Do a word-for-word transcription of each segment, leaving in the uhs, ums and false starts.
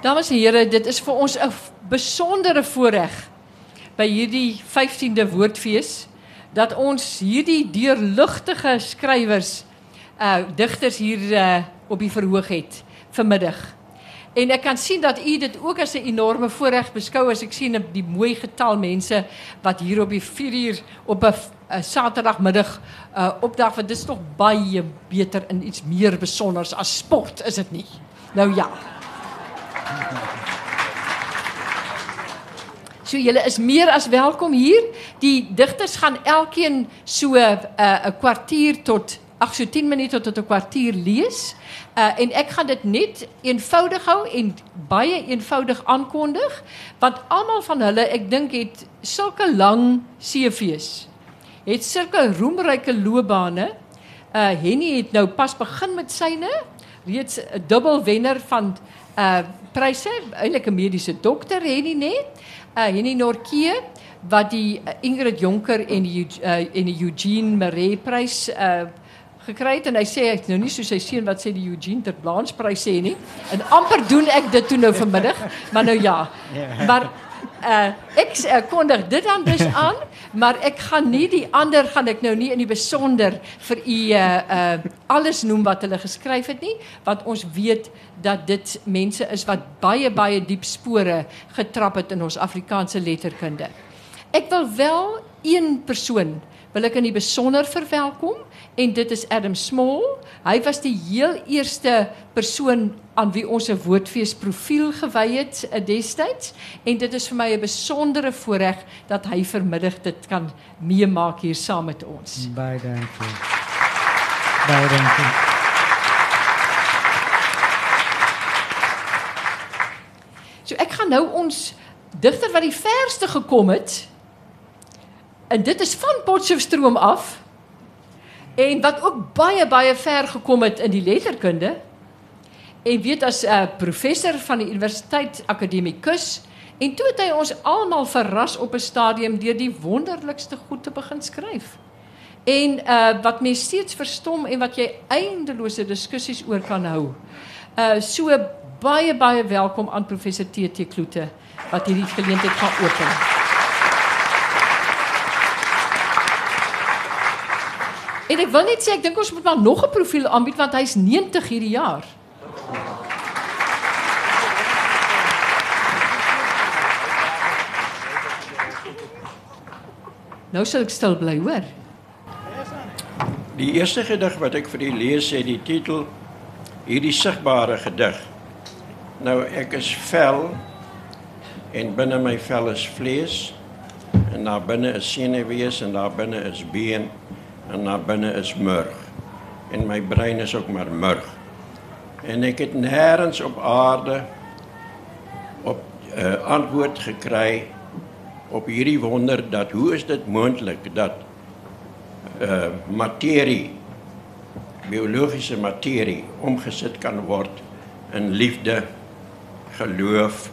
Dames en heren, dit is vir ons 'n besondere voorreg by hierdie vyftiende woordfees, dat ons hierdie deurligtige skrywers, uh, digters hier uh, op die verhoog het, vanmiddag. En ek kan sien dat u dit ook as 'n enorme voorreg beskou, as ek sien die mooi getal mense wat hier op die vier uur op 'n Saterdagmiddag uh, opdag, want dit is toch baie beter en iets meer besonders as sport, is dit nie? Nou ja. So julle is meer as welkom hier. Die digters gaan elkeen so 'n uh, kwartier tot ag so tien minute tot 'n kwartier lees. Uh, en ek gaan dit net eenvoudig hou en baie eenvoudig aankondig, want almal van hulle, ek dink, het sulke lang C V's. Het sulke roemryke loopbane. Uh, Henny het nou pas begin met syne, reeds 'n dubbel wenner van uh, pryse, eintlik 'n mediese dokter, Henny nee. Uh, Henny Nortje, wat die uh, Ingrid Jonker en die, uh, en die Eugene Marais prys uh, gekry het, en hy sê, hy het nou nie soos sy seun wat sê die Eugene ter Blanche prys sê nie, en amper doen ek dit toe nou vanmiddag, maar nou ja, maar uh, ek uh, kondig dit dan dus aan, maar ek gaan nie die ander, gaan ek nou nie in die besonder vir u uh, uh, alles noem wat hulle geskryf het nie, want ons weet dat dit mense is wat baie, baie diep spore getrap het in ons Afrikaanse letterkunde. Ek wil wel een persoon, wil ek in die besonder verwelkom, en dit is Adam Small. Hy was die heel eerste persoon aan wie ons 'n woordfees profiel gewy het destyds, en dit is vir my 'n besondere voorreg dat hy vanmiddag dit kan meemaak hier saam met ons. Baie dankie. Baie dankie. So ek gaan nou ons digter wat die verste gekom het, en dit is van Potchefstroom af, en wat ook baie, baie ver gekom het in die letterkunde, en weet as uh, professor van die Universiteit Akademikus, en toe het hy ons almal verras op 'n stadium deur die wonderlikste goed te begin skryf. En uh, wat mens steeds verstom en wat jy eindelose diskussies oor kan hou. Uh, so baie, baie welkom aan professor T T Kloete, wat hierdie geleentheid gaan open. En ek wil net sê, ek dink ons moet maar nog 'n profiel aanbied, want hy's negentig hierdie jaar. Nou sal ek stil bly, hoor. Die eerste gedig wat ek vir u lees, het die titel Hierdie sigbare gedig. Nou, ek is vel, en binne my vel is vlees, en daar binne is senuwees, en daar binne is been, en daar binne is murg. En my brein is ook maar murg. En ek het nêrens op aarde op uh, antwoord gekry op hierdie wonder, dat hoe is dit moontlik dat uh, materie, biologiese materie, omgesit kan word in liefde, geloof,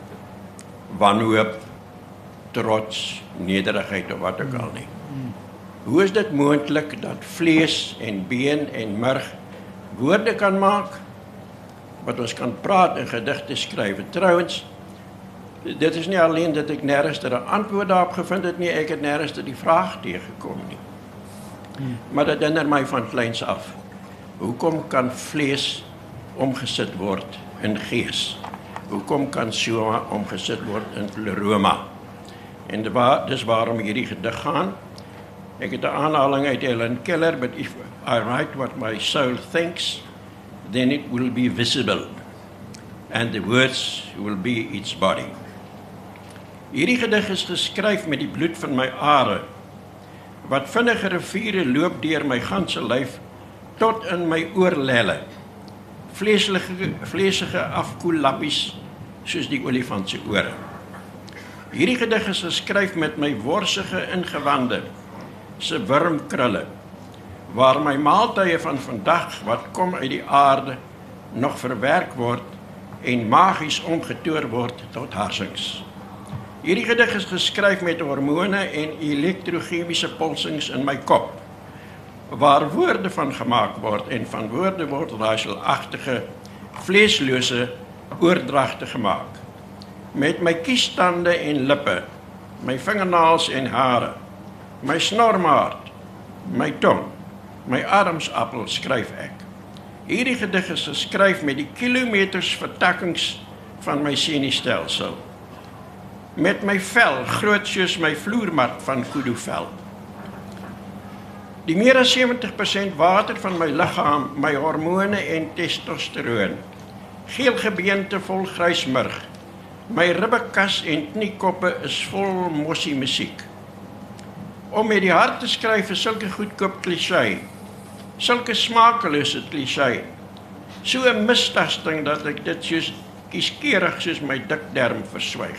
wanhoop, trots, nederigheid of wat ook al nie. Hoe is dit moontlik dat vlees en been en murg woorde kan maak, wat ons kan praat en gedigte skryf? Trouwens, dit is nie alleen dat ek nêrens 'n antwoord daarop gevind het nie, ek het nêrens die vraag teëgekom nie. Hmm. Maar dit herinner my van kleins af. Hoekom kan vlees omgesit word in gees? Hoekom kan soma omgesit word in pleroma? En dis waarom hierdie gedig gaan. Ek het 'n aanhaling uit Helen Keller, but if I write what my soul thinks, then it will be visible, and the words will be its body. Hierdie gedig is geskryf met die bloed van my are, wat vinnige riviere loop deur my ganse lyf, tot in my oorlelle, vleesige, vleesige afkoellappies, soos die olifant se ore. Hierdie gedig is geskryf met my worsige ingewande, se wurmkrulle, waar my maaltye van vandag, wat kom uit die aarde, nog verwerk word en magies omgetoor word tot harsings. Hierdie gedig is geskryf met hormone en elektrochemiese pulsings in my kop, waar woorde van gemaak word, en van woorde word raaiselagtige, vleeslose oordragte gemaak. Met my kiestande en lippe, my vingernaels en hare, my snormaat, my tong, my ademsappel skryf ek. Hierdie gedig is geskryf met die kilometers vertakkings van my senuistelsel. Met my vel, groot soos my vloermat van kuduvel. Die meer as sewentig persent water van my liggaam, my hormone en testosteroon, geel gebeente vol grysmurg, my ribbekas en kniekoppe is vol mossie musiek. Om met die hart te skryf is sulke goedkoop kliseë, sulke smakelose kliseë, so 'n mistasting dat ek dit soos kieskeurig soos my dikdarm verswyg.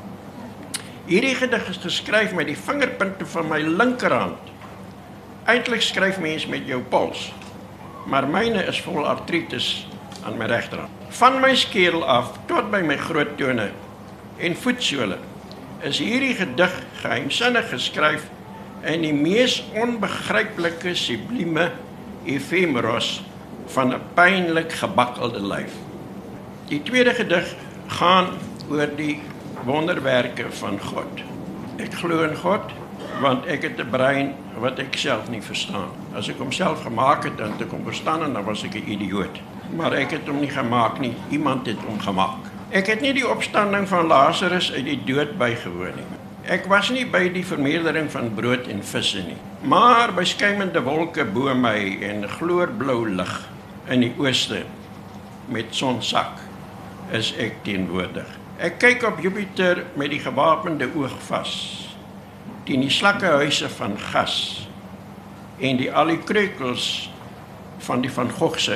Hierdie gedig is geskryf met die vingerpunte van my linkerhand. Eintlik skryf mens met jou pols, maar myne is vol artritis aan my regterhand. Van my skedel af tot by my groot tone en voetsole is hierdie gedig geheimsinnig geskryf in die mees onbegryplike sublieme efemeros van 'n pynlik gebakkelde lyf. Die tweede gedig gaan oor die wonderwerke van God. Ek glo in God, want ek het 'n brein wat ek self nie verstaan. As ek homself gemaak het en ek hom verstaan, dan was ek 'n idioot. Maar ek het hom nie gemaak nie, iemand het hom gemaak. Ek het nie die opstanding van Lazarus uit die dood bygewoon nie. Ek was nie by die vermeerdering van brood en visse nie, maar by skuimende wolke bo my en gloorblou lig in die ooste met sonsak is ek teenwoordig. Ek kyk op Jupiter met die gewapende oog vas, teen die slakkehuise van gas en die alikreukels van die Van Gogse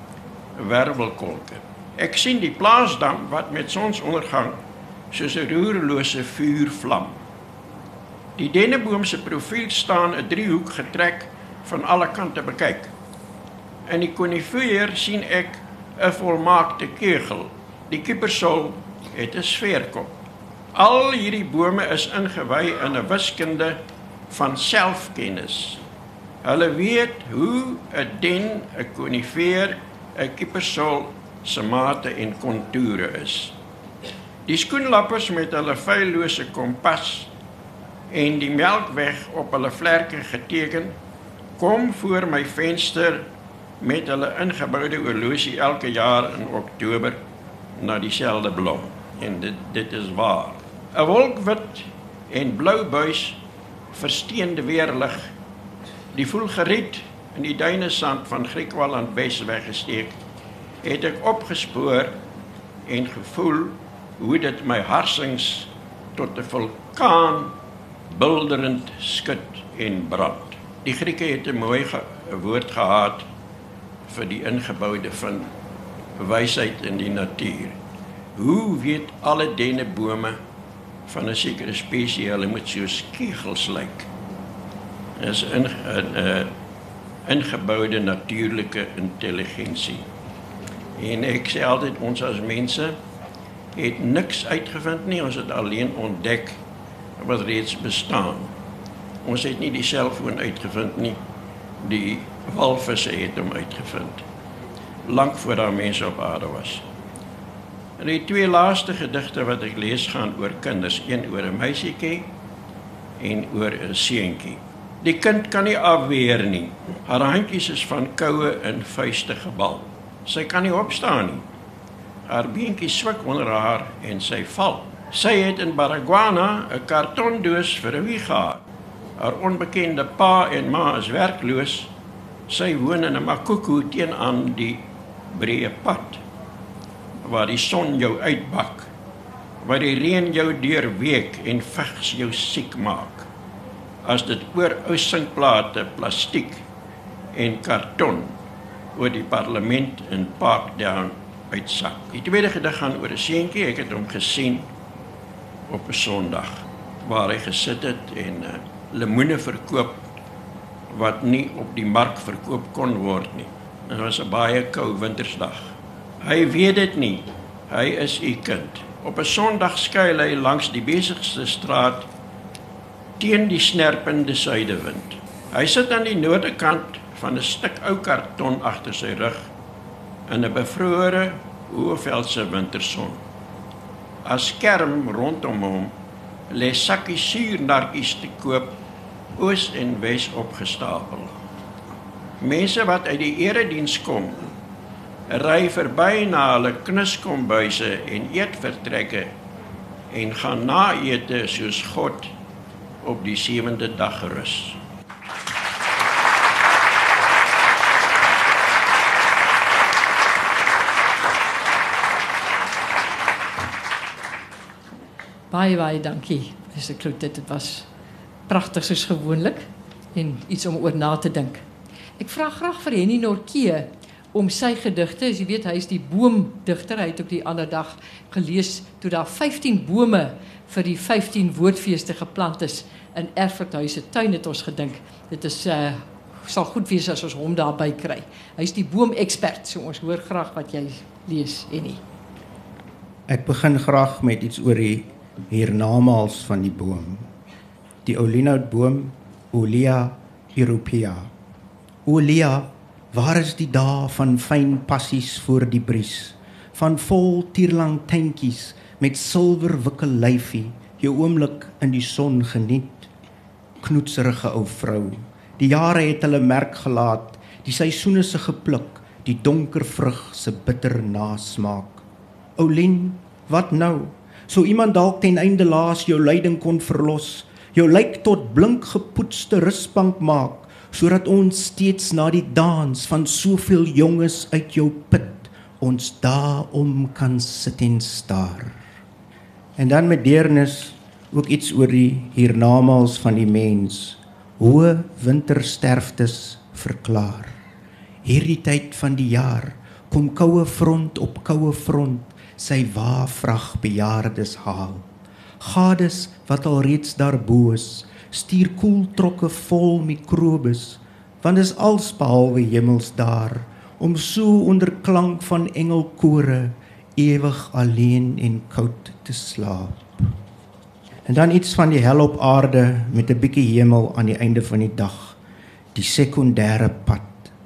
wervelkolke. Ek sien die plaasdam wat met sonsondergang soos 'n roerlose vuur vlam. Die denneboom se profiel staan 'n driehoek getrek van alle kante bekyk. In die konifeer sien ek 'n volmaakte kegel. Die kiepersol het 'n sfeerkop. Al hierdie bome is ingewy in 'n wiskunde van selfkennis. Hulle weet hoe 'n den, 'n konifeer, 'n kiepersol se mate en kontoure is. Die skoenlappers met hulle feillose kompas en die melkweg op hulle vlerke geteken, kom voor my venster met hulle ingeboude horlosie elke jaar in Oktober na dieselfde blom. En dit, dit is waar. 'n Wolkwit en blou buis versteende weerlig, die voelgeriet in die duinesand van Griekwal aan Bes weggesteek, het ek opgespoor en gevoel hoe dit my harsings tot 'n vulkaan bulderend skud en brand. Die Grieke het 'n mooi ge woord gehad vir die ingeboude van wysheid in die natuur. Hoe weet alle dennebome van 'n sekere spesies hulle moet soos kegels lyk? Is 'n in, uh, ingeboude natuurlike intelligensie. En ek sê altyd, ons as mense het niks uitgevind nie, ons het alleen ontdek wat reeds bestaan. Ons het nie die selfoon uitgevind nie, die walvisse het hom uitgevind, lank voor daar mense op aarde was. En die twee laaste gedigte wat ek lees gaan oor kinders, een oor 'n meisiekie en oor 'n seentjie. Die kind kan nie afweer nie, haar handjies is van koue in vuiste gebal. Sy kan nie opstaan nie, haar beentjies swik onder haar en sy val. Sy het in Baragwana 'n kartondoos vir 'n wieg gehad. Haar onbekende pa en ma is werkloos. Sy woon in 'n makoko teenoor die breë pad, waar die son jou uitbak, waar die reën jou deurweek en vigs jou siek maak, as dit oor ou sinkplate, plastiek en karton oor die parlement in Parkdown uitsak. Die tweede gedig gaan oor 'n seentjie. Ek het hom gesien op 'n Sondag waar hy gesit het en uh, lemoene verkoop wat nie op die mark verkoop kon word nie. Dit was 'n baie koue wintersdag. Hy weet dit nie. Hy is u kind. Op 'n Sondag skuil hy langs die besigste straat teen die snerpende suidewind. Hy sit aan die noordekant van 'n stuk ou karton agter sy rug in 'n bevrore Oeveldse winterson. As skerm rondom hom lê sakkies suurnarkies te koop, oos en wes opgestapel. Mense wat uit die erediens kom, ry verby na hulle knuskombuise en eetvertrekke en gaan na ete soos God op die sewende dag gerus. Baie, baie dankie, Meester Kloete. Dit was pragtig soos gewoonlik en iets om oor na te dink. Ek vra graag vir Henny Nortje om sy gedigte, as jy weet, hy is die boomdigter, hy het ook die ander dag gelees, toe daar vyftien bome vir die vyftien woordfeeste geplant is in Erfurthuis se tuin, het ons gedink, dit is, uh, sal goed wees as ons hom daarby kry. Hy is die boomexpert, so ons hoor graag wat jy lees, Henny. Ek begin graag met iets oor die hiernamaals van die boom. Die olienoutboom, Olea europea. Olea, waar is die dae van fyn passies voor die bries, van vol tierlang tuintjies met silverwikkel lyfie, jou oomblik in die son geniet. Knoetserige ou vrou, die jare het hulle merk gelaat, die seisoene se gepluk, die donker vrug se bitter nasmaak. Oulien, wat nou? So iemand dalk ten einde laas jou lyding kon verlos, jou lyk tot blink gepoetste rusbank maak, sodat ons steeds na die dans van soveel jonges uit jou put, ons daarom kan sit en staar. En dan met deernis ook iets oor die hiernamaals van die mens, hoë wintersterftes verklaar. Hierdie tyd van die jaar, kom koue front op koue front, sy waafrag bejaardes haal. Gades wat al reeds daarbo is, stuur koeltrokke vol mikrobes, want is als behalwe hemels daar, om so onder klank van engelkore, ewig alleen en koud te slaap. En dan iets van die hel op aarde, met 'n bietjie hemel aan die einde van die dag, die sekondêre pad.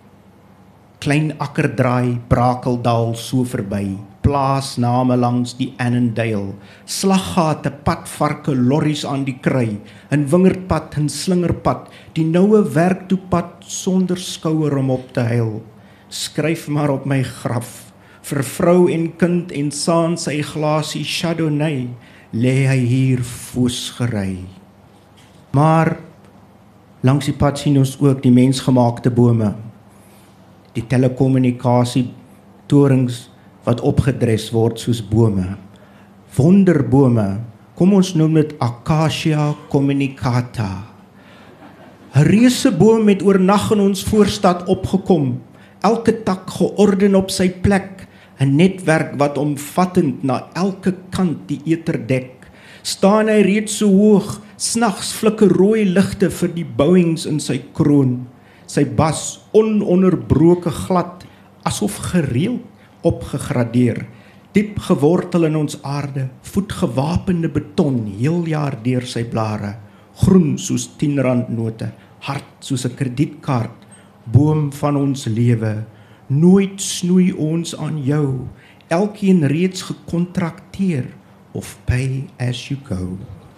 Klein akkerdraai, Brakeldal so verby, plaasname langs die Annandale, slaggate, padvarke, lorries aan die kry, 'n wingerdpad, 'n slingerpad, die noue werktoepad sonder skouer om op te huil. Skryf maar op my graf, vir vrou en kind en saam sy glasie Chardonnay, lê hy hier voosgery. Maar langs die pad sien ons ook die mensgemaakte bome, die telekommunikasie torings wat opgedres word soos bome. Wonderbome, kom ons noem dit Acacia communicata. 'n Reuse boom het oornag in ons voorstad opgekom, elke tak georden op sy plek, 'n netwerk wat omvattend na elke kant die eter dek. Staan hy reeds so hoog, snags flikker rooi ligte vir die bouings in sy kroon, sy bas ononderbroke glad, asof gereeld opgegradeer, diep gewortel in ons aarde, voetgewapende beton, heel jaar deur sy blare, groen soos tien rand note, hard soos 'n kredietkaart, boom van ons lewe, nooit snoei ons aan jou, elkeen reeds gekontrakteer, of pay as you go.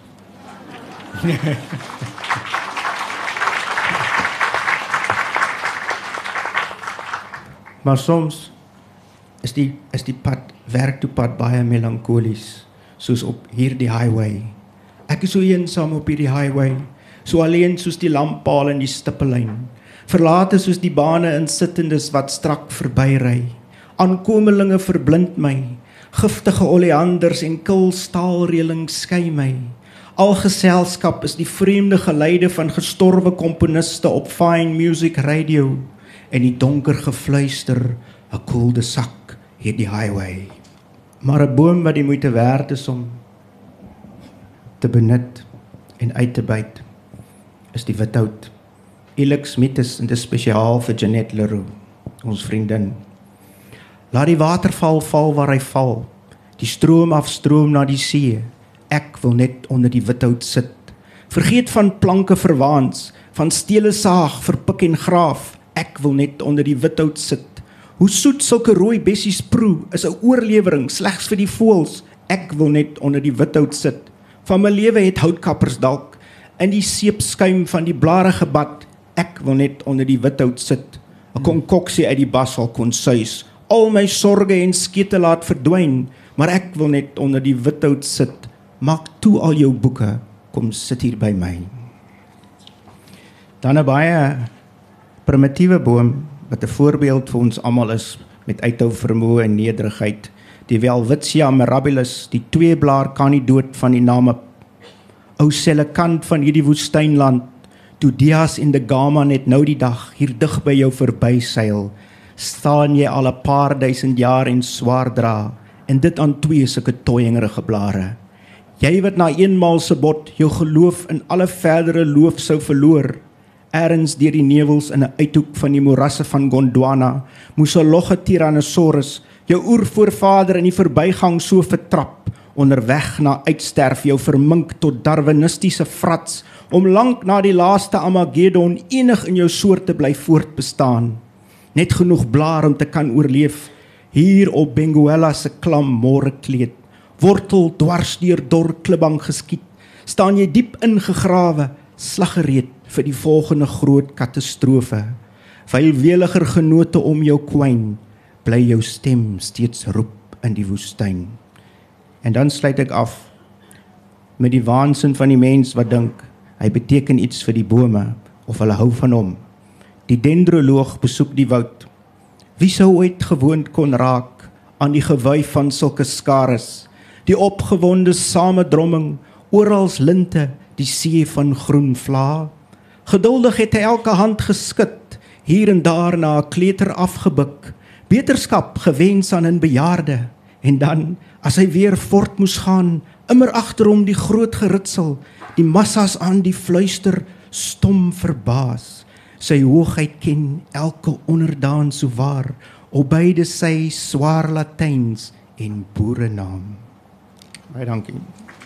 Maar soms is die, is die pad, werktoepad baie melankolies, soos op hierdie highway. Ek is so eensaam op hierdie highway, so alleen soos die lamppaal in die stippellyn, verlate soos die bane insittendes wat strak verbyry. Aankomelinge verblind my, giftige oleanders en kil staalreëling skei my. Al geselskap is die vreemde geluide van gestorwe komponiste op fine music radio, en die donker gefluister, 'n koelde sak hierdie highway. Maar 'n boom wat die moeite werd is om te benut en uit te byt, is die without. Ilex Mitis, en dit is spesiaal vir Jeanette Leroux, ons vriendin. Laat die waterval val waar hy val, die stroom afstroom na die see, ek wil net onder die without sit. Vergeet van planke verwaans, van stele saag, verpik en graaf, ek wil net onder die without sit. Hoe soet sulke rooi bessies proe is 'n oorlewering slegs vir die voëls. Ek wil net onder die without sit. Van my lewe het houtkappers dalk in die seepskuim van die blare gebad. Ek wil net onder die without sit. 'n Konkoksie uit die basal kon suis. Al my sorge en skete laat verdwyn, maar ek wil net onder die without sit. Maak toe al jou boeke, kom sit hier by my. Dan 'n baie primitiewe boom wat 'n voorbeeld vir ons almal is met uithou vermoë en nederigheid. Die Welwitschia mirabilis, die tweeblaar kanidoot van die name ou selekant van hierdie woestynland. Toe Dias en de Gama net nou die dag hier dig by jou verbyseil, staan jy al 'n paar duisend jaar en swaar dra, en dit aan twee sulke tooiingerige blare. Jy wat na eenmaal se bot jou geloof in alle verdere loof sou verloor, ergens deur die nevels in 'n uithoek van die morasse van Gondwana, moes 'n logge Tyrannosaurus jou oervoorvader in die verbygang so vertrap, onderweg na uitsterf jou vermink tot darwinistiese frats, om lank na die laaste Armageddon enig in jou soort te bly voortbestaan. Net genoeg blaar om te kan oorleef, hier op Benguela se klam môre kleed, wortel dwars deur dor klibbang geskiet, staan jy diep ingegrawe, slaggereed vir die volgende groot katastrofe. Vyl weliger genote om jou kwyn, bly jou stem steeds roep in die woestyn. En dan sluit ek af met die waansin van die mens wat dink, hy beteken iets vir die bome, of hulle hou van hom. Die dendroloog besoek die woud. Wie sou ooit gewoond kon raak aan die gewuif van sulke skares, die opgewonde samedromming, orals linte, die see van groen vla. Geduldig het hy elke hand geskit, hier en daar na 'n kleuter afgebuk, beterskap gewens aan 'n bejaarde, en dan, as hy weer voort moes gaan, immer agter hom die groot geritsel, die massas aan die fluister, stom verbaas. Sy hoogheid ken elke onderdaan so waar, op beide sy swaar Latyns en boerenaam. Baie dankie.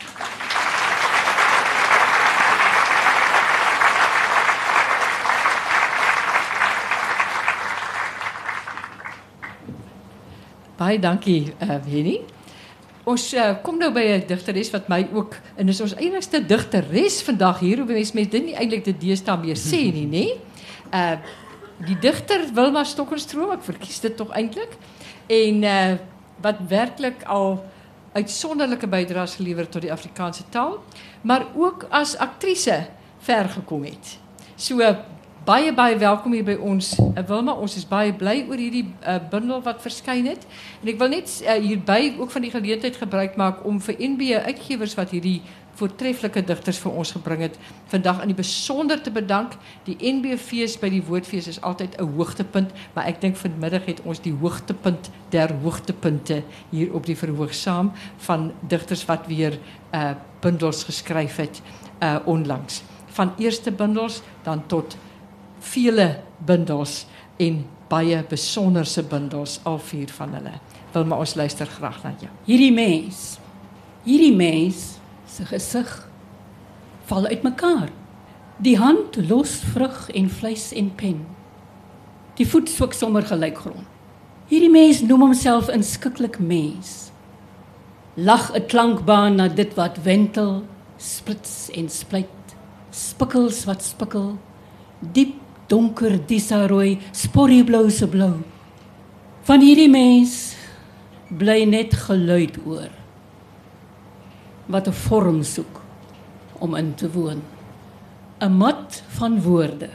Baie dankie, uh, Henny. Ons uh, kom nou by 'n digteres wat my ook, en is ons enigste digteres vandag hier, hoe mens mens dit nie eintlik die deesdae meer sê nie, nê? Uh, die digter Wilma Stokenstroom, ek verkies dit tog eintlik, en uh, wat werklik al uitsonderlike bydraes gelewer tot die Afrikaanse taal, maar ook as aktrise ver gekom het. So uh, baie baie welkom hier by ons, uh, Wilma. Ons is baie bly oor hierdie uh, bundel wat verskyn het. En ek wil net uh, hierby ook van die geleentheid gebruik maak om vir N B uitgewers wat hierdie voortreffelike digters vir ons gebring het, vandag in die besonder te bedank. Die N B fees by die Woordfees is altyd 'n hoogtepunt, maar ek dink vanmiddag het ons die hoogtepunt der hoogtepunte hier op die verhoog saam van digters wat weer uh, bundels geskryf het uh, onlangs. Van eerste bundels dan tot vele bundels en baie besonderse bundels, al vier van hulle. Wilma, ons luister graag na jou. Hierdie mens, hierdie mens se gesig val uitmekaar. Die hand los vrug en vleis en pen. Die voet swik sommer gelyk grond. Hierdie mens noem homself inskikkelik mens. Lag 'n klankbaan na dit wat wentel, splits en splyt, spikkels wat spikkel, diep donker disarooi, sporrieblou se blou. Van hierdie mens bly net geluid oor, wat 'n vorm soek om in te woon. 'n mat van woorde.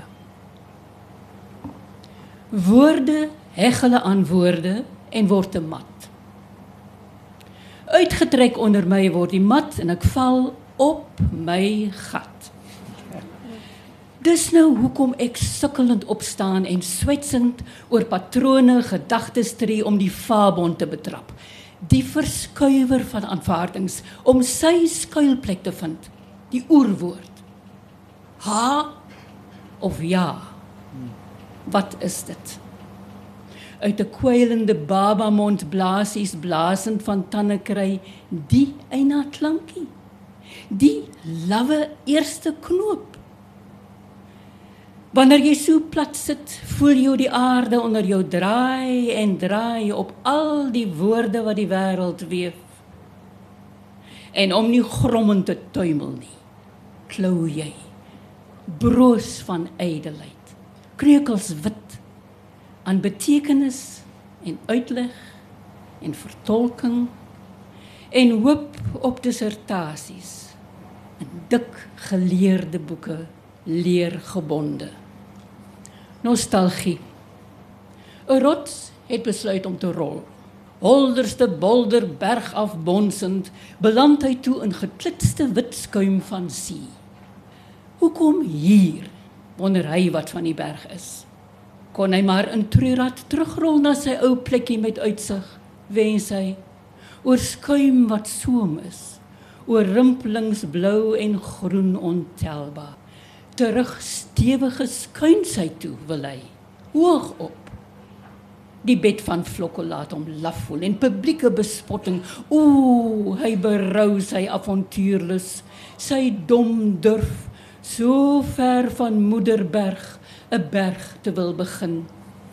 Woorde heg hulle aan woorde en word 'n mat. Uitgetrek onder my word die mat en ek val op my gat. Dis nou hoekom ek sukkelend opstaan en swetsend oor patrone gedagtes tree om die vaabond te betrap. Die verskuiwer van aanvaardings om sy skuilplek te vind, die oerwoord. Ha of ja? Wat is dit? Uit 'n kwylende babamond blaasies blaasend van tande kry, die eina klankie. Die lawwe eerste knoop. Wanneer jy so plat sit, voel jy hoe die aarde onder jou draai en draai op al die woorde wat die wêreld weef. En om nie grommend te tuimel nie, klou jy, broos van ydelheid, kreukels wit, aan betekenis en uitleg en vertolking en hoop op dissertasies in dik geleerde boeke leergebonde. Nostalgie. 'n Rots het besluit om te rol. Holderste bolder berg af bonsend, beland hy toe in geklitste wit skuim van see. Hoekom hier, wonder hy wat van die berg is? Kon hy maar in treurad terugrol na sy ou plekkie met uitsig, wens hy, oor skuim wat soom is, oor rimpelings blou en groen ontelbaar. Terug stewige skuinsheid toe wil hy, hoog op. Die bed van vlokke laat hom laf voel en publieke bespotting. Oeh, hy berou sy avontuurlus, sy dom durf, so ver van Moederberg, 'n berg te wil begin.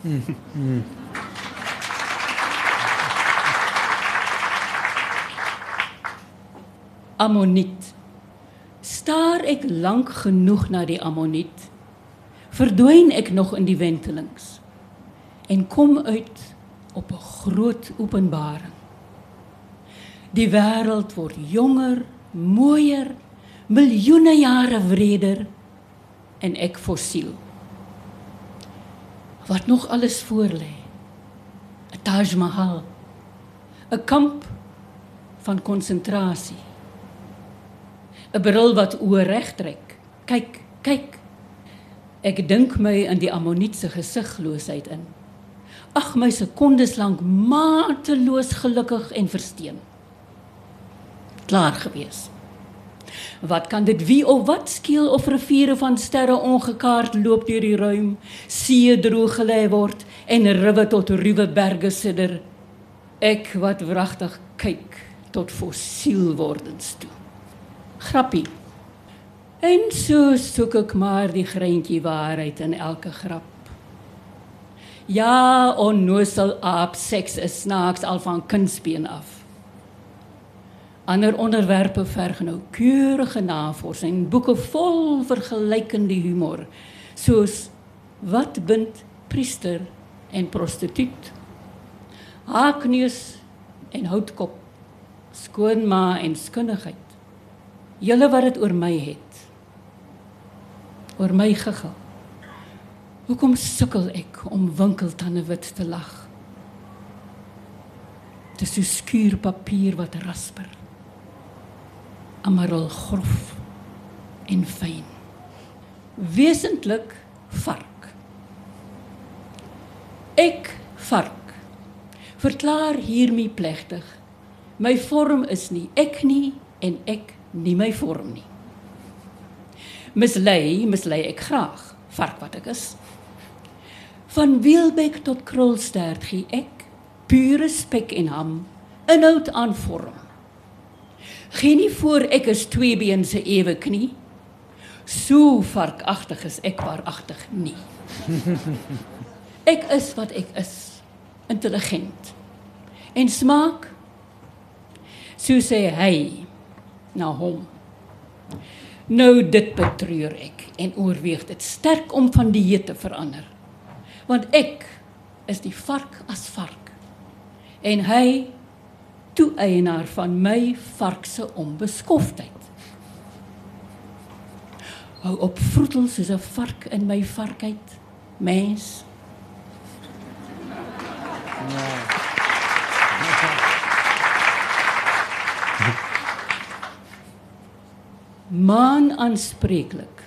Ammoniet. Staar ek lank genoeg na die ammoniet, verdwyn ek nog in die wentelings en kom uit op 'n groot openbaring. Die wêreld word jonger, mooier, miljoene jare wreder en ek fossiel. Wat nog alles voorlê? 'n Taj Mahal, 'n kamp van konsentrasie. 'n bril wat oë reg trek. Kyk, kyk. Ek dink my in die ammoniet se gesigloosheid in. Ag, my sekondes lank mateloos gelukkig en versteen. Klaar gewees. Wat kan dit wie of wat skeel of riviere van sterre ongekaart loop deur die ruim, see droog gelê word en riwe tot ruwe berge sidder. Ek wat wragtig kyk tot fossiel wordens toe. Grappie. En so soek ek maar die greintjie waarheid in elke grap. Ja, onnoosel aap, seks is snaaks al van kindsbeen af. Ander onderwerpe verg nou keurige navorsing, boeke vol vergelykende humor, soos wat bind priester en prostituut, haakneus en houtkop, skoonma en skunnigheid. Julle wat het oor my het, oor my gegil. Hoekom sukkel ek om winkeltande wit te lag? Dit is so skuurpapier wat rasper. Amarel grof en fyn. Wesentlik vark. Ek vark. Verklaar hiermee plegtig. My vorm is nie ek nie en ek nie my vorm nie. Mislei, mislei ek graag, vark wat ek is. Van Wielbek tot Krulstert gee ek, pure spek en ham, inhoud aan vorm. Gee nie voor ek is tweebeen se ewe knie, so varkagtig is ek waaragtig nie. Ek is wat ek is, intelligent, en smaak, so sê hy, na hom. Nou dit betreur ek, en oorweeg dit sterk om van dieet te verander. Want ek is die vark as vark, en hy toe-eienaar van my varkse onbeskoftheid. Hou op vroetel soos 'n vark in my varkheid, mens. Maan aanspreeklik.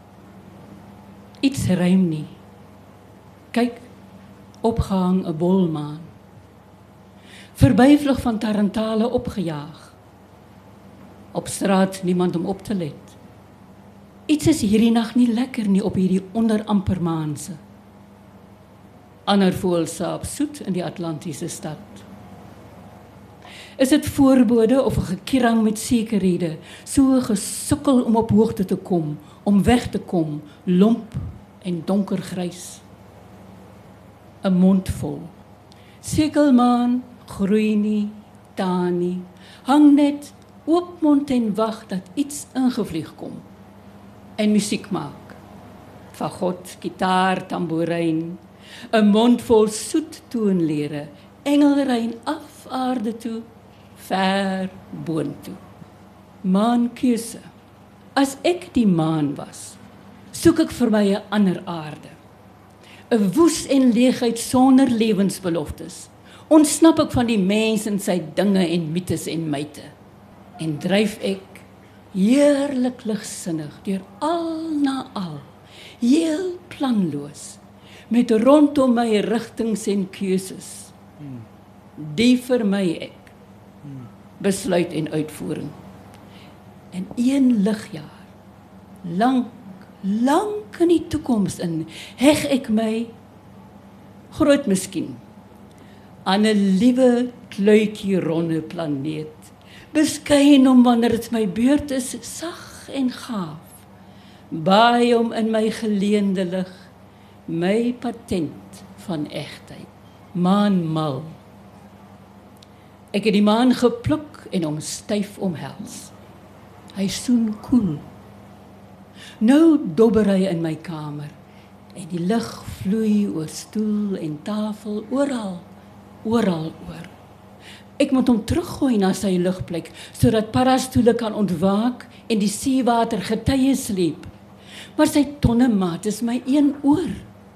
Iets rym nie. Kyk, opgehang 'n bolmaan. Verbyvlug van tarantale opgejaag. Op straat niemand om op te let. Iets is hierdie nag nie lekker nie op hierdie onderampermaanse. Ander voel saap soet in die Atlantiese stad. Is dit voorbode of 'n gekierang met sekerhede, so gesukkel om op hoogte te kom, om weg te kom, lomp en donkergrys. 'n Mond vol. Sekelmaan groei nie, taan nie, hang net oop mond en wag dat iets ingevlieg kom en musiek maak. Fagot, gitaar, tamboerijn, 'n mond vol soet toonlere, engelrein af aarde toe, ver boontoe. Maankeuse. As ek die maan was, soek ek vir my 'n ander aarde. 'n Woes en leegheid sonder lewensbeloftes. Ontsnap ek van die mens en sy dinge en mites en myte. En dryf ek heerlik ligsinnig deur al na al, heel planloos, met rondom my rigtings en keuses. Die vermy ek, besluit en uitvoering. En een ligjaar, lank, lank in die toekoms in, heg ek my, groot miskien, aan 'n liewe kluitjie ronde planeet, beskyn om wanneer dit my beurt is, sag en gaaf, baai om in my geleende lig, my patent van egtheid, maanmal. Ek het die maan gepluk en hom styf omhels. Hy soen koel. Nou dobber hy in my kamer en die lig vloei oor stoel en tafel, oral, oral oor. Ek moet hom teruggooi na sy ligplek, sodat parastoele kan ontwaak en die seewater getye sleep. Maar sy tonnemaat is my een oor.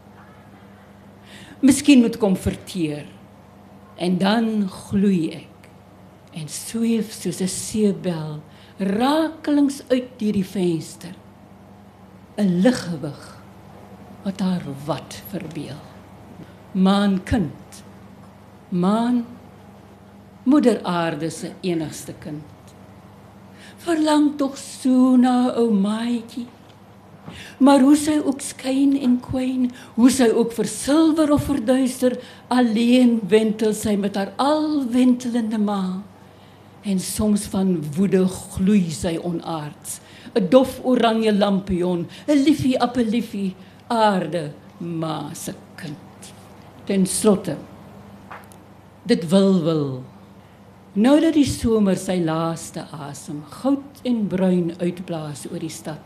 Miskien moet ek hom verteer, en dan gloei ek, en sweef soos 'n seebel, rakelings uit deur die venster. 'n liggewig wat haar wat verbeel. Maankind, maan, moeder aarde se enigste kind. Verlang tog so na 'n ou maatjie. Maar hoe sy ook skyn en kwyn, hoe sy ook versilwer of verduister, alleen wentel sy met haar alwentelende ma. En soms van woede gloei sy onaards, 'n dof oranje lampion, 'n liefie appeliefie, aarde, ma se kind. Ten slotte, dit wil wil, nou dat die somer sy laaste asem, goud en bruin uitblaas oor die stad,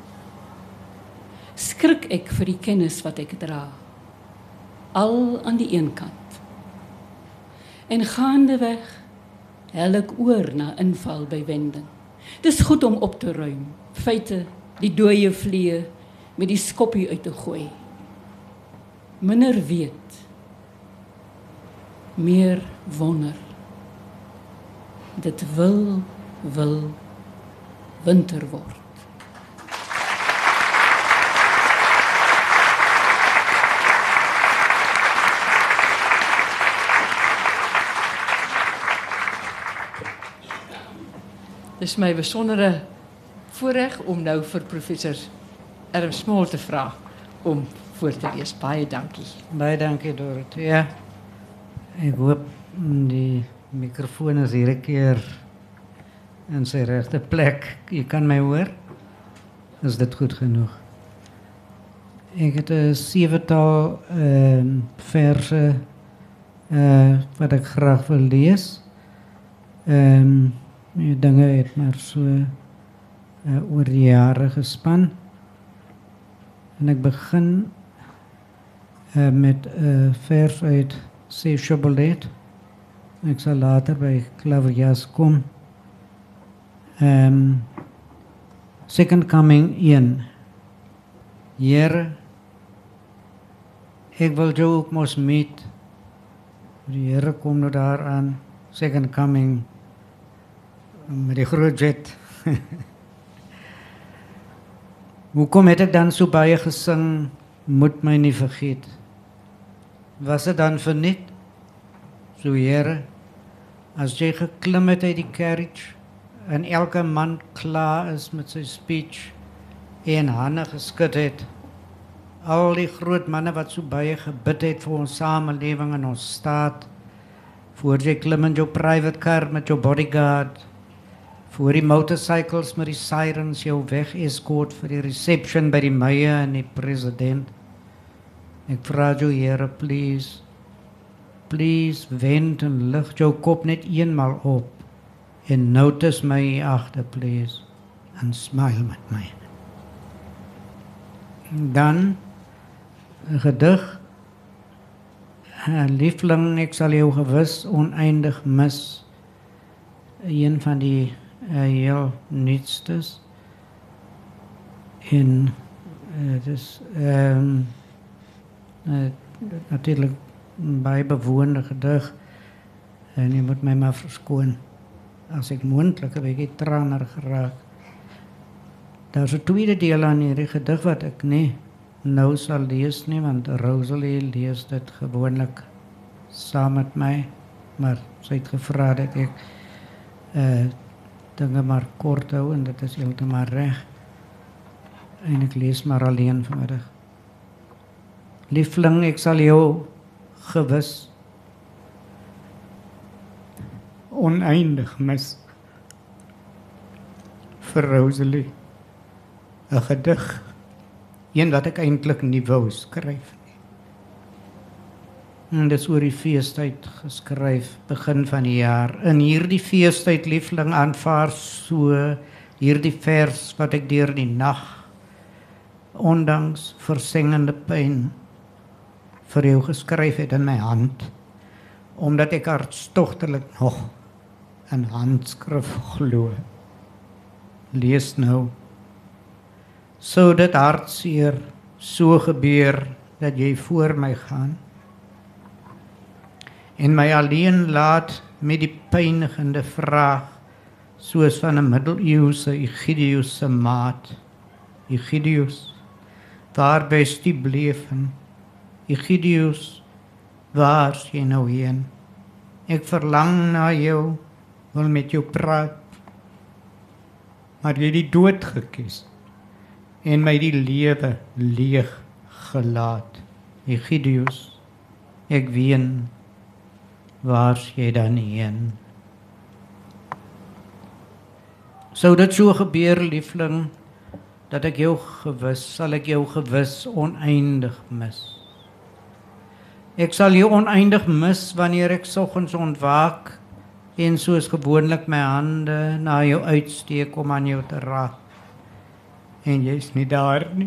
skrik ek vir die kennis wat ek dra, al aan die een kant. En gaandeweg hel ek oor na inval by wending. Dis goed om op te ruim, feite, die dooie vlee, met die skoppie uit te gooi. Minder weet, meer wonder. Dit wil, wil winter word. Dit is my besondere voorreg om nou vir professor Erm Small te vra om voor te lees. Baie dankie. Baie dankie, Dorothea. Ek hoop die microfoon is hierdie keer in sy regte plek. Je kan my hoor? Is dit goed genoeg? Ek het 'n sewetal uh, verse uh, wat ek graag wil lees. Um, die dinge het maar so uh, oor die jare gespan. En ek begin uh, met 'n uh, vers uit C. Chobolet. Ek sal later by Klaverjas kom. Um, Second Coming een. Here, ek wil jou ook mos meet. Die Here kom nou daaraan. Second Coming met die groot jet. Hoekom het ek dan so baie gesing, moet my nie vergeet? Was dit dan verniet? So Here, as jy geklim het uit die carriage, en elke man klaar is met sy speech, en hande geskit het, al die groot manne wat so baie gebid het vir ons samelewing en ons staat, voor jy klim in jou private car met jou bodyguard, Voor die motorcycles met die sirens jou weg escort vir die reception by die Meie en die president. Ek vra jou, Here, please, please wend en lig jou kop net eenmaal op en notice my hier agter, please, en smile met my. Dan 'n gedig. Liefling, ek sal jou gewis oneindig mis. Een van die uh, heel nuutstes. En het uh, is um, uh, natuurlijk een bijbewoonde gedig. En je moet mij maar verskoon als ik moontlik 'n bietjie traner geraak. Daar is 'n tweede deel aan hierdie gedig wat ek nie nou sal lees nie, want Rosalie lees dit gewoonlik saam met my, maar sy het gevra dat ek uh, dinge maar kort hou en dit is heeltemal reg. En ek lees maar alleen vanmiddag. Liefling, ek sal jou gewis oneindig mis. Vir Rosalie, 'n gedig, een wat ek eintlik nie wou skryf nie. En dis oor die feestyd geskryf, begin van die jaar. In hierdie feestyd, liefling, aanvaar so hierdie vers wat ek deur die nag, ondanks versengende pyn, vir jou geskryf het in my hand, omdat ek hartstogtelik nog in handskrif glo. Lees nou. Sou dit hartseer so gebeur dat jy voor my gaan en my alleen laat met die pynigende vraag, soos van 'n middeleeuse Egidius se maat. Egidius, waar bes jy bleven? Egidius, waar is jy nou heen? Ek verlang na jou, wil met jou praat, maar jy het die dood gekies en my die lewe leeg gelaat. Egidius, ek ween, waar is jy dan heen? Sou dit so gebeur, liefling, dat ek jou gewis, sal ek jou gewis oneindig mis. Ek sal jou oneindig mis wanneer ek soggens ontwaak en soos gewoonlik my hande na jou uitsteek om aan jou te raak. En jy is nie daar nie.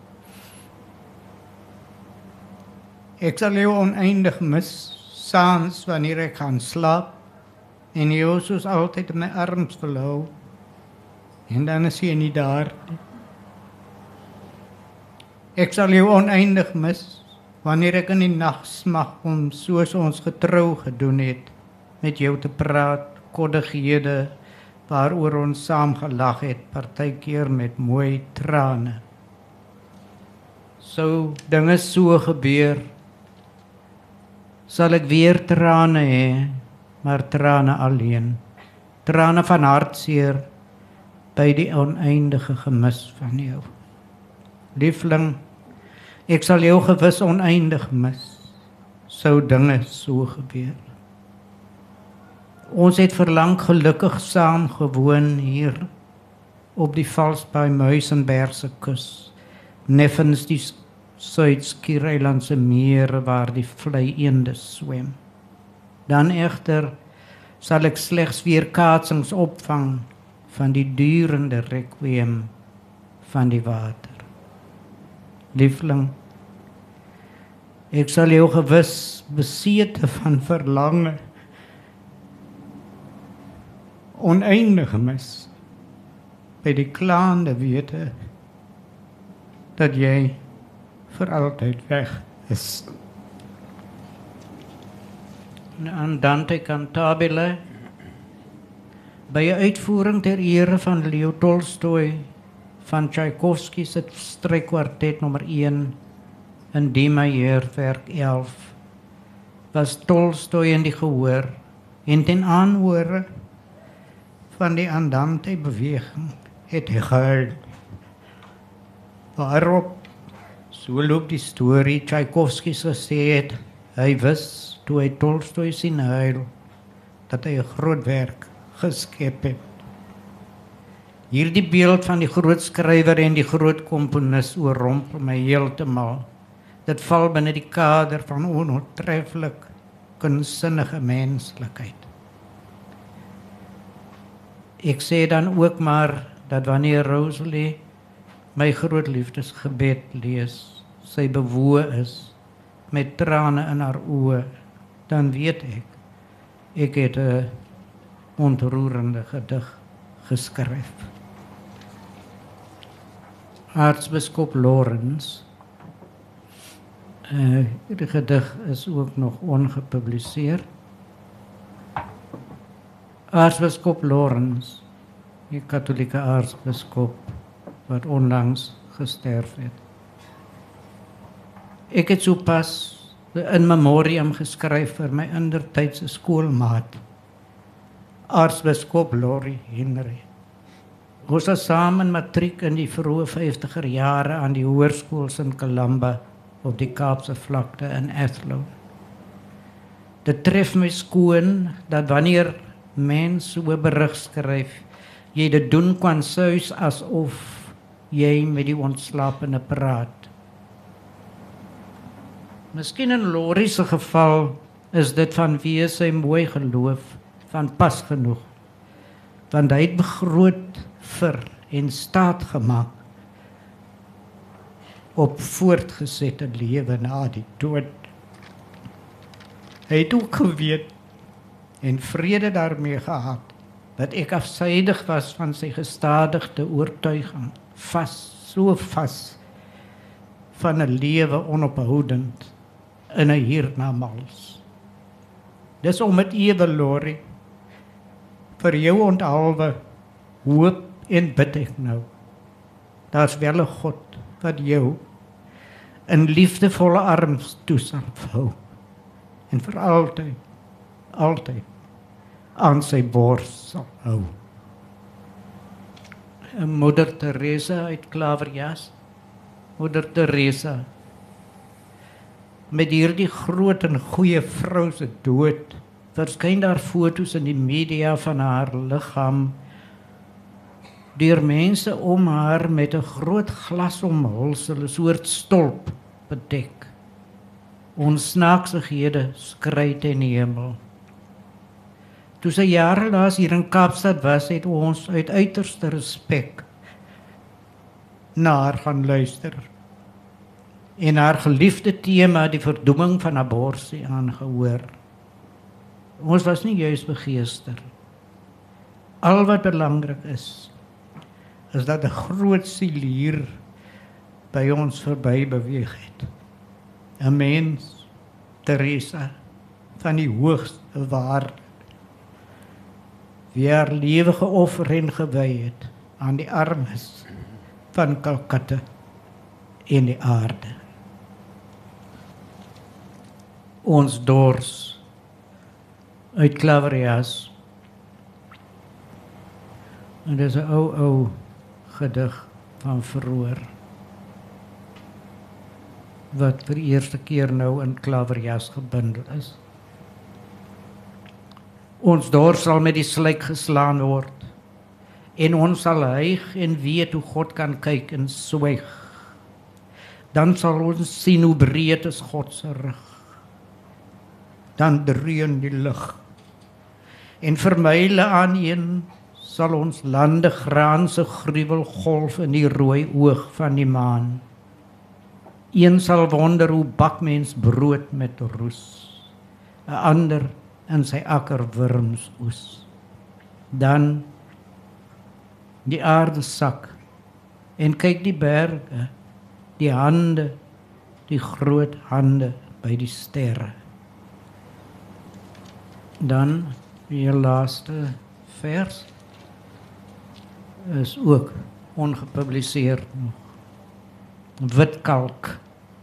Ek sal jou oneindig mis saans wanneer ek gaan slaap en jou soos altyd in my arms wil hou. En dan is jy nie daar nie. Ek sal jou oneindig mis wanneer ek in die nag smag om soos ons getrou gedoen het, met jou te praat, koddighede, waaroor ons saam gelag het, partykeer met mooi trane. Sou dinge so gebeur, sal ek weer trane hê, maar trane alleen. Trane van hartseer by die oneindige gemis van jou. Liefling, ek sal jou gewis oneindig mis, sou dinge so gebeur. Ons het verlang gelukkig saam gewoon hier op die Valsbaai Muizenbergse kus, neffens die Suid-Skiereilandse mere waar die vlei eende swem. Dan egter sal ek slegs weer kaatsings opvang van die durende requiem van die water. Liefling, ek sal jou gewis besete van verlange oneindig mis by die klaande wete dat jy vir altyd weg is. Andante cantabile, by 'n uitvoering ter ere van Leo Tolstoy van Tchaikovsky se strykkwartet nommer een in D majeur werk elf, was Tolstoy in die gehoor en ten aanhore van die Andante beweging het hy gehuil. Waarop, so loop die storie, Tchaikovsky gesê het, hy wis toe hy Tolstoy sien huil, dat hy 'n groot werk geskep het. Hierdie beeld van die groot skrywer en die groot komponis oorrompel my heeltemal. Dit val binne die kader van onoortreffelik kunsinnige menslikheid. Ek sê dan ook maar dat wanneer Rosalie my groot liefdesgebed lees, sy bewoe is, met trane in haar oë, dan weet ek, ek het 'n ontroerende gedig geskryf. Aartsbiskop Lawrence, uh, die gedig is ook nog ongepubliseer. Aartsbiskop Lawrence, die katholieke aartsbiskop, wat onlangs gesterf het. Ek het sopas in memoriam geskryf vir my indertydse skoolmaat, Aartsbiskop Laurie Henry. Ons was saam in matriek in die vroeë vyftiger jare aan die hoërskool in Kalamba op die Kaapse vlakte in Athlone. Dit tref my skoon dat wanneer mens so 'n berig skryf, jy dit doen kan soos asof jy met die ontslapene praat. Miskien in Laurie se geval is dit vanweë sy mooi geloof van pas genoeg, want hy het begroot vir en staat gemaak op voortgesette lewe na die dood. Hy het ook geweet en vrede daarmee gehad dat ek afsydig was van sy gestadigde oortuiging, vas, so vas van 'n lewe onophoudend in 'n hiernamaals. Dis om met ewe, Laurie, vir jou onthaalwe hoop en bid ek nou. Daar's wel 'n God wat jou in liefdevolle arms toe sal hou en vir altyd, altyd aan sy bors sal hou. Moeder Teresa uit Klaverjas, Moeder Teresa, met hierdie groot en goeie vrou se dood, verskyn daar foto's in die media van haar liggaam, deur mense om haar met 'n groot glasomhulsel, 'n soort stolp bedek. Ons snaaksigheden skry ten die hemel. Toe sy jare laas hier in Kaapstad was, het ons uit uiterste respek na haar gaan luister en haar geliefde tema, die verdoeming van abortus, aangehoor. Ons was nie juist begeester. Al wat belangrik is, is dat 'n groot siel hier by ons verby beweeg het. 'n Mens, Teresa, van die hoogste waarde, wie haar lewe geoffer en gewy het aan die armes van Calcutta en die aarde. Ons dors uit Klaverjas. En dis 'n ou ou gedig van vroeër, wat vir die eerste keer nou in Klaverjas gebundel is. Ons dors sal met die slyk geslaan word, en ons sal hyg en weet hoe God kan kyk en swyg. Dan sal ons sien hoe breed is God se rug. Dan dreun die lug, en vir myle aaneen sal ons lande graanse gruwel golf in die rooi oog van die maan. Een sal wonder hoe bak mens brood met roes, 'n ander in sy akker wurms oes. Dan die aarde sak, en kyk die berge, die hande, die groot hande by die sterre. Dan die laaste vers is ook ongepubliseer nog. Witkalk.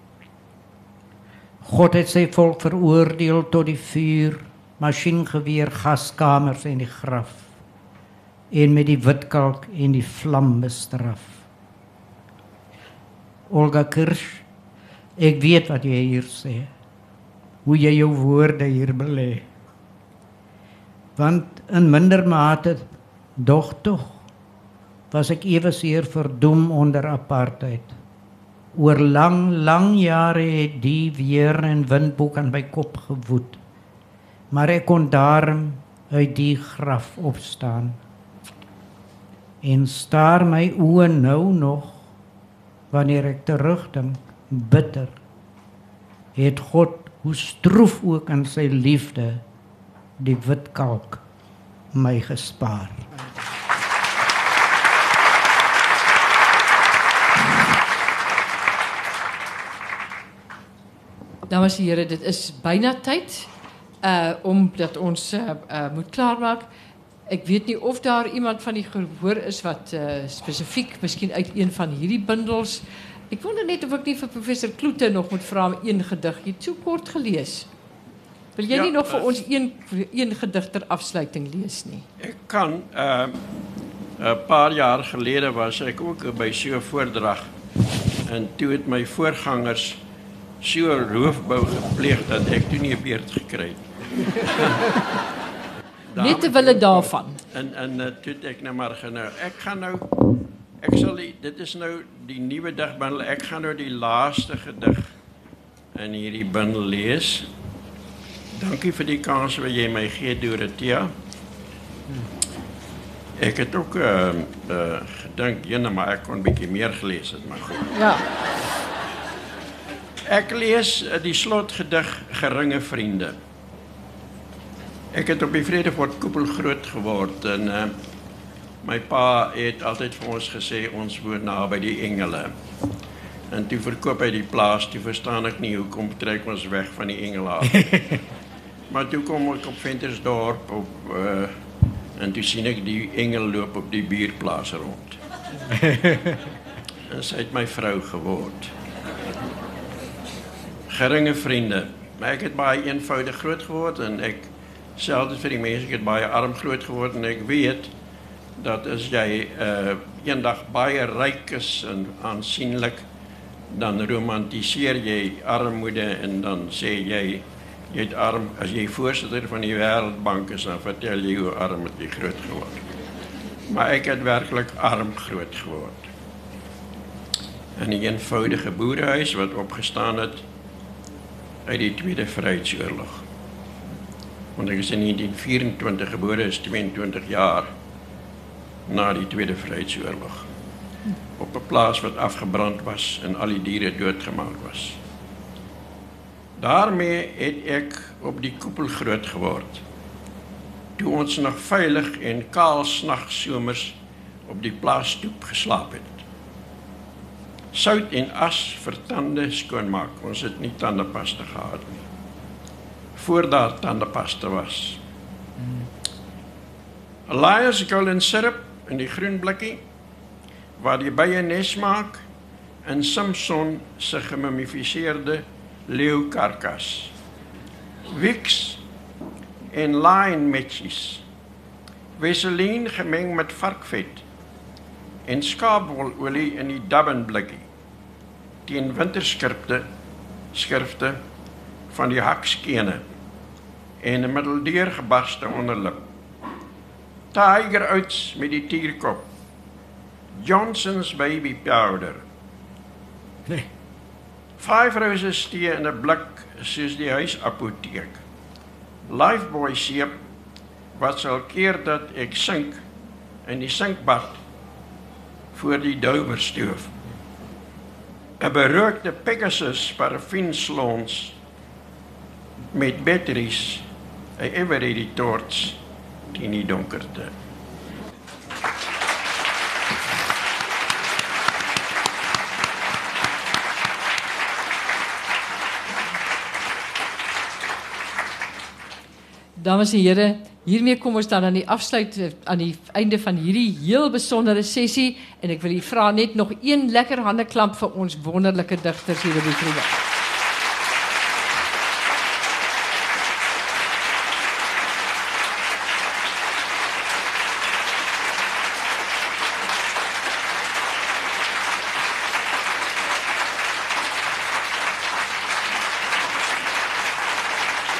God het sy volk veroordeel tot die vuur, masjiengeweer, gaskamers en die graf, en met die witkalk en die vlam bestraf. Olga Kirsch, ek weet wat jy hier sê, hoe jy jou woorde hier belê. Want in minder mate, doch toch, was ek eweseer verdoem onder apartheid. Oor lang, lang jare het die weer en windboek aan my kop gewoed. Maar ek kon daarom uit die graf opstaan. En staar my oë nou nog, wanneer ek terugdink, bitter, het God, hoe stroef ook in sy liefde, die wit kalk my gespaar. Dames en heren, dit is bijna tijd uh, omdat ons uh, uh, moet klaarmaken. Ik weet niet of daar iemand van die gehoor is wat uh, specifiek, misschien uit een van hierdie bundels. Ik wonder net of ik niet voor professor Kloete nog moet vragen om één gedicht. Je hebt zo kort gelezen. Wil jij ja, niet nog voor uh, ons één, één gedicht ter afsluiting lezen? Nie? Ik kan. Uh, een paar jaar geleden was ik ook bij zo'n voordracht. En toen het mijn voorgangers zo'n roofbouw gepleegd dat ik toen niet een beurt gekregen. Net te willen daarvan. En, en uh, toen ik nou maar gaan, nou, ik ga nou, ik zal die, dit is nou die nieuwe digbundel, ik ga nou die laatste gedicht in hierdie bundel lees. Dankie vir die kans wat jy my gee, Dorothea. Ik het ook uh, uh, gedink, jene, maar ik kon een beetje meer gelezen het, maar goed. Ja. Ik lees uh, die slotgedig Geringe Vrienden. Ik het op die Vredefort koepel groot geworden en uh, mijn pa het altijd voor ons gezegd, ons woont naby die engelen. En toen verkoop hij die plaats, toen verstaan ik niet, hoe kom trek ons weg van die engelen af. Maar toen kom ik op Ventersdorp op, uh, en toen zie ik die engel loop op die bierplaats rond. En sy het my vrou geword. Geringe vrienden. Maar ik het baie eenvoudig groot geworden en ik zelfs vir die mense, ek het baie arm groot geworden en ik weet dat as jy uh, eendag baie ryk is en aansienlik, dan romantiseer jy armoede en dan sê jy, jy het arm, as jy voorzitter van die Wereldbank is, dan vertel jy hoe arm het jy groot geworden. Maar ik het werkelijk arm groot geworden. In een eenvoudige boerenhuis wat opgestaan het uit die Tweede Vryheidsoorlog. Want ik is in negentien vierentwintig geboren, is tweeëntwintig jaar na die Tweede Vryheidsoorlog. Op een plaats wat afgebrand was en al die dieren doodgemaakt was. Daarmee het ik op die koepel groot geword. Toe ons nog veilig en kaal snagszomers op die plaasstoep geslaap het. Sout en as vir tande skoonmaak. Ons het nie tandepasta gehad nie. Voor daar tandepasta was. Elias golden syrup in die groen blikkie, waar die bye nes maak, en Simpson se gemummifiseerde leeukarkas. Vicks en line matches. Vaseline gemeng met varkvet en skaapwololie in die Dubbin blikkie. Teen winterskrifte, skrifte van die hakskene en 'n middeldeur gebarste onderlip. Tiger Oats met die tierkop. Johnson's baby powder. Nee. Five Roses tee in 'n blik soos die huisapoteek. Lifebuoy seep wat sal keer dat ek sink in die sinkbad voor die douwerstoof. 'n Berookte Pegasus parafienslons met batteries, 'n Eveready torch teen die donkerte. Dames en heren, hiermee kom ons dan aan die afsluit, aan die einde van hierdie heel besondere sessie. En ik wil u vragen net nog één lekker handeklamp voor ons wonderlijke digters hier op die tribune.